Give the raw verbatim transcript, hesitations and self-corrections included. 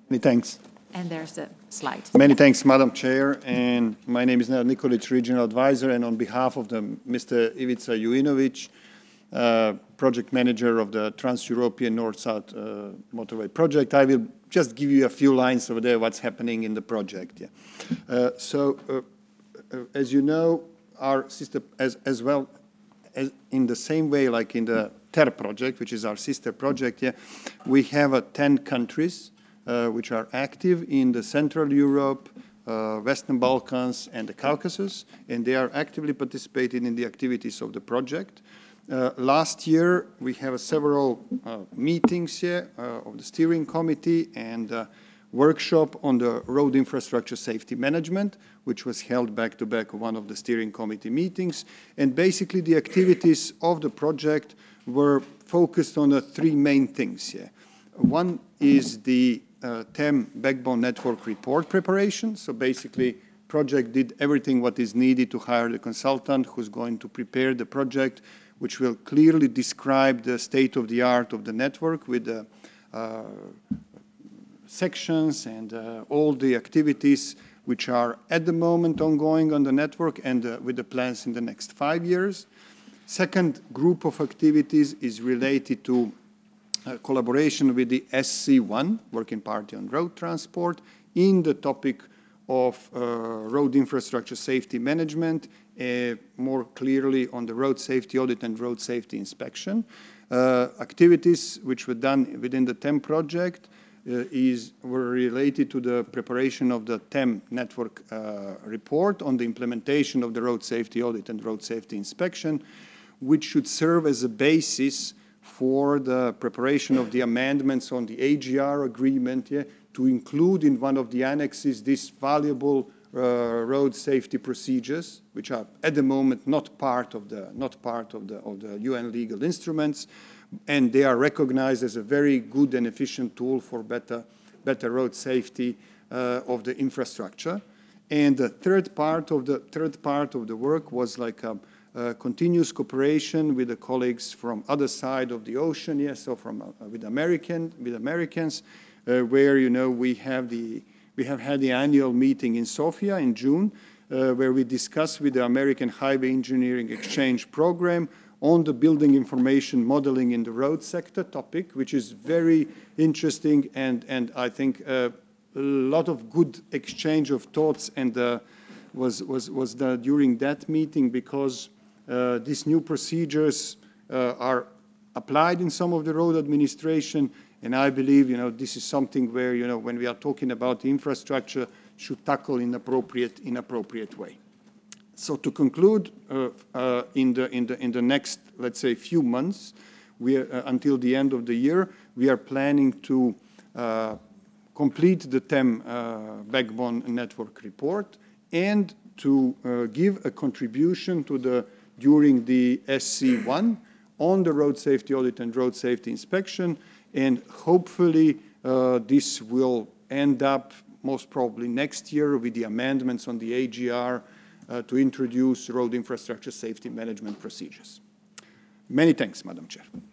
Many thanks. And there's the slide. Many thanks, Madam Chair. And my name is Nenad Nikolic, Regional Advisor, and on behalf of the Mister Ivica Jujinovic, uh, Project Manager of the Trans-European North-South uh, Motorway Project, I will just give you a few lines over there what's happening in the project. Yeah. Uh, so, uh, uh, as you know, our sister, as, as well as in the same way like in the T E R project, which is our sister project, yeah, we have uh, ten countries uh, which are active in the Central Europe, uh, Western Balkans, and the Caucasus, and they are actively participating in the activities of the project. Uh, last year, we have uh, several uh, meetings here uh, of the steering committee and uh, workshop on the road infrastructure safety management, which was held back-to-back one of the steering committee meetings. And basically, the activities of the project were focused on the three main things here. One is the uh, T E M backbone network report preparation. So basically, project did everything what is needed to hire the consultant who's going to prepare the project, which will clearly describe the state of the art of the network with the uh, sections and uh, all the activities which are at the moment ongoing on the network and uh, with the plans in the next five years. Second group of activities is related to uh, collaboration with the S C one, Working Party on Road Transport, in the topic of uh, road infrastructure safety management, uh, more clearly on the road safety audit and road safety inspection. Uh, activities which were done within the T E M project uh, is, were related to the preparation of the T E M network uh, report on the implementation of the road safety audit and road safety inspection, which should serve as a basis for the preparation of the amendments on the A G R agreement, yeah, to include in one of the annexes these valuable uh, road safety procedures, which are at the moment not part of the not part of the of the U N legal instruments, and they are recognized as a very good and efficient tool for better better road safety uh, of the infrastructure. And the third part of the third part of the work was like a, a continuous cooperation with the colleagues from other side of the ocean, yes, so from uh, with American with Americans. Uh, where, you know, we have the we have had the annual meeting in Sofia in June, uh, where we discussed with the American Highway Engineering Exchange Program on the building information modeling in the road sector topic, which is very interesting, and and I think uh, a lot of good exchange of thoughts and uh, was was was done during that meeting, because uh, these new procedures uh, are applied in some of the road administration. And I believe, you know, this is something where, you know, when we are talking about infrastructure, should tackle in appropriate, in appropriate way. So to conclude, uh, uh, in the in the in the next, let's say, few months, we are, uh, until the end of the year, we are planning to uh, complete the T E M uh, backbone network report and to uh, give a contribution to the during the S C one on the road safety audit and road safety inspection. And hopefully uh, this will end up most probably next year with the amendments on the A G R uh, to introduce road infrastructure safety management procedures. Many thanks, Madam Chair.